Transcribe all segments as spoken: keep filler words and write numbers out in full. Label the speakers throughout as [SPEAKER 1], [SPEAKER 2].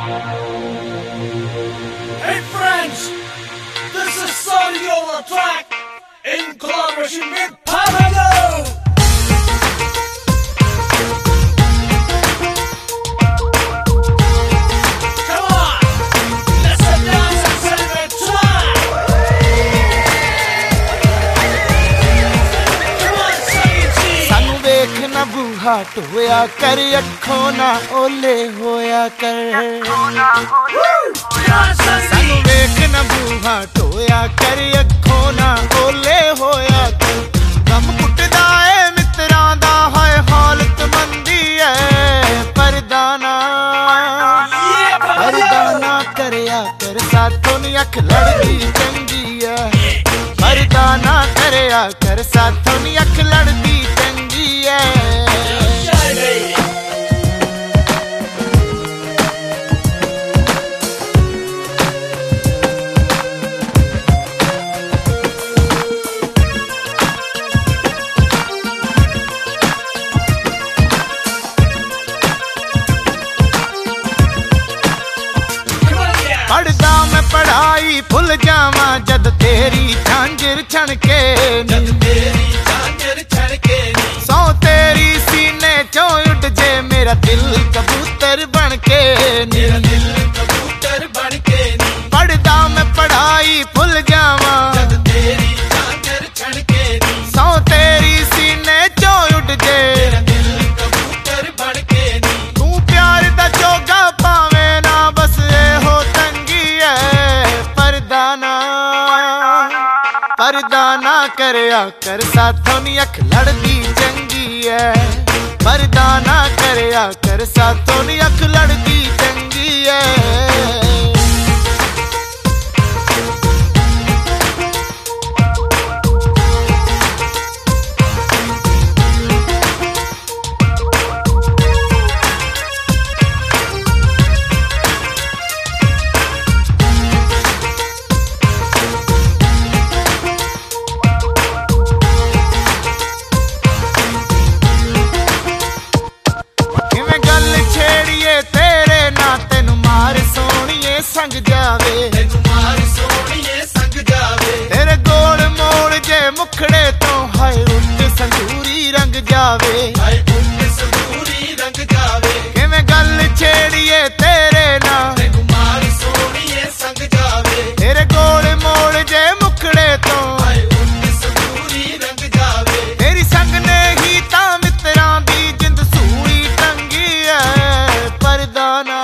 [SPEAKER 1] Hey friends, this is Sonny on the track in collaboration with Parado. Come on, let's dance and celebrate tonight. Come on, Sonny G.
[SPEAKER 2] सानू वेख ना बूहा टोया कर अखों ना ओले होया कर। सानू वेख ना बूहा टोया कर अखों ना ओले होया कर। गम कुटदा है मित्रां दा हाय हालत मंदी है परदाना परदाना करया कर साथों नी अख लड़दी चंगी है। परदाना करया कर साथों नी अख लड़दी चंगी है। पढ़दा मैं पढ़ाई भुल जावा जद तेरी झांझर छणके जद तेरी झांझर छणके सौ तेरी सीने चों उड़ जे मेरा दिल कबूतर बनके मेरा दिल कबूतर बनके पढ़दा मैं पढ़ाई भुल जावा जद तेरी झांझर छणके सौ तेरी सीने चों उड़ जे मेरा दिल कबूतर बनके तू प्यार दा जोगा पावे ना बस ए हो परदाना करया कर साथों नी अख लड़दी चंगी है। परदाना करया कर साथों नी अख लड़दी चंगी है। संग जावे तेनू मार सोनिए संग जावे तेरे गोल मोड़ जे मुखड़े तो हाय उठ संदूरी रंग जावे हाय उठ संदूरी रंग जावे किवें गल छेड़िए तेरे ना तेनू मार सोनिए संग जावे तेरे गोल मोड़ जे मुखड़े तो हाय उठ संदूरी रंग जावे तेरी संग ने ही ता मित्रां दी जिंद सूई टंगी है। परदाना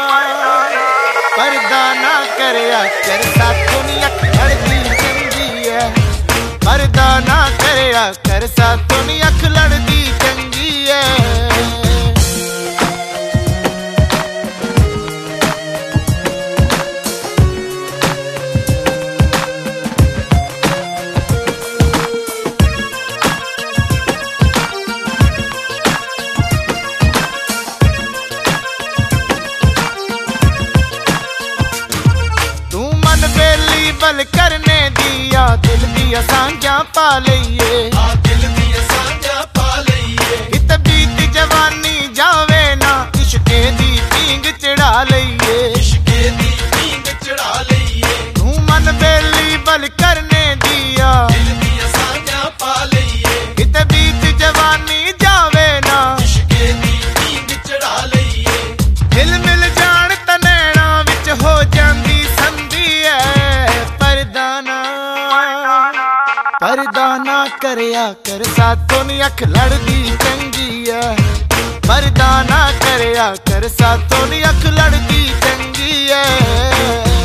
[SPEAKER 2] परदाना करया कर साथों नी अख लड़दी चंगी है। परदाना करया कर साथों नी अख लड़दी चंगी है। बल करने दिया दिल दिया सांझा पा लईए दिल दिया सांझा पा लईए इत बीत जवानी जावे ना इश्के दी पींग चढ़ा लईए इश्के दी पींग चढ़ा लईए तू मन बेली बल करने दिया दिल दिया सांझा पा लईए इत बीत जवानी जावे ना इश्के दी पींग चढ़ा लईए दिल मिल जान तनैणा विच हो जांदी संधी है। परदाना करया कर साथों नी अख लड़दी चंगी है। परदाना करया कर साथों नी अख लड़दी चंगी है।